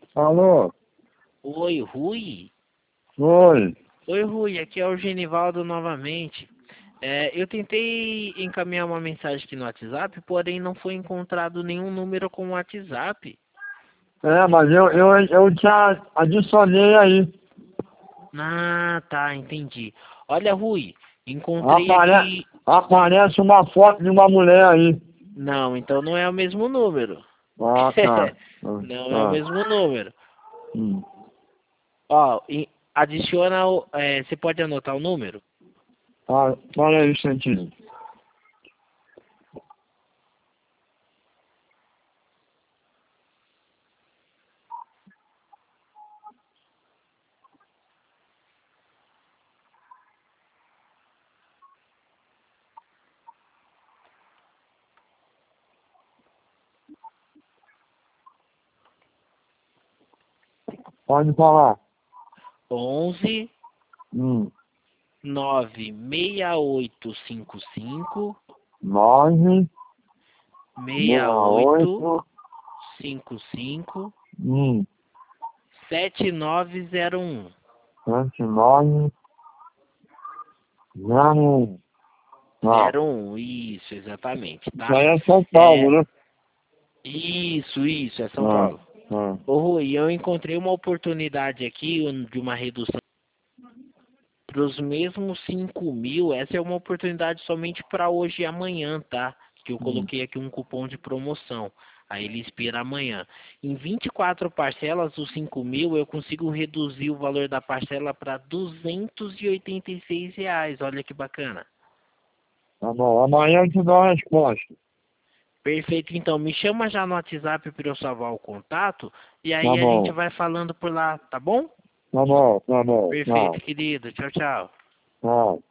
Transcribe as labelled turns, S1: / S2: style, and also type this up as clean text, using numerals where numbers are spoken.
S1: Alô?
S2: Oi, Rui?
S1: Oi.
S2: Oi, Rui, aqui é o Genivaldo novamente. Eu tentei encaminhar uma mensagem aqui no WhatsApp, porém não foi encontrado nenhum número com WhatsApp.
S1: Mas eu te adicionei aí.
S2: Ah, tá, entendi. Olha, Rui, encontrei aqui...
S1: Aparece uma foto de uma mulher aí.
S2: Não, então não é o mesmo número.
S1: Ah, tá.
S2: Não é o mesmo número.
S1: Hum.
S2: Ó, adiciona você pode anotar o número?
S1: Fala aí, Santinho. Pode falar.
S2: 11
S1: Hum.
S2: 96855
S1: 9, 68,
S2: 6855
S1: hum.
S2: 7901.
S1: 29, 01. Ah,
S2: 01, isso, exatamente,
S1: isso
S2: tá?
S1: aí é São Paulo,
S2: É,
S1: né?
S2: isso, é São
S1: Ah,
S2: Paulo.
S1: ah.
S2: Ô Rui, eu encontrei uma oportunidade aqui de uma redução para os mesmos 5.000. Essa é uma oportunidade somente para hoje e amanhã, tá? Que eu
S1: Hum.
S2: coloquei aqui um cupom de promoção. Aí ele expira amanhã. Em 24 parcelas, os 5.000, eu consigo reduzir o valor da parcela para R$ 286. Olha que bacana.
S1: Tá bom, amanhã eu te dou a resposta.
S2: Perfeito, então me chama já no WhatsApp para eu salvar o contato e
S1: Tá
S2: aí a gente
S1: bom,
S2: vai falando por lá, tá bom?
S1: tá bom, tá bom.
S2: Perfeito,
S1: Tchau,
S2: querido. Tchau, tchau.
S1: tchau.